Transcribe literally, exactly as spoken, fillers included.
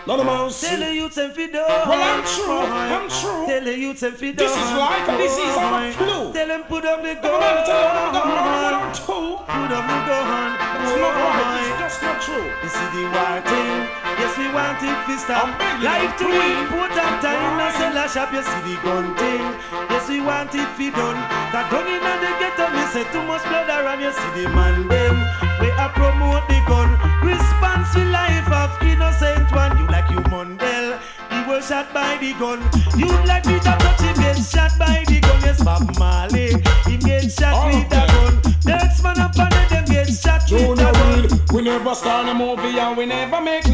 Not a mouse. Tell the youths and feed Well, I'm true. I'm true. Tell the youths and feed This is like a disease of a flu. Tell them put up the gun. Tell them one or two. Put up the gun. It's not right. It's just not true. You see the war thing. Yes, we want it to stop. Life to important time. No sell a shop. You see the gun thing. Yes, we want it to done. That gun in the ghetto. Me say too much blood around. You see the man them. We a promote the gun. Response to life of innocent one. You like you Mundell. He was shot by the gun. You like Peter Touch. He get shot by the gun. Yes, Bob Marley. He get shot oh, with the gun. Next man up on them get shot with the gun. We never start a movie and we never make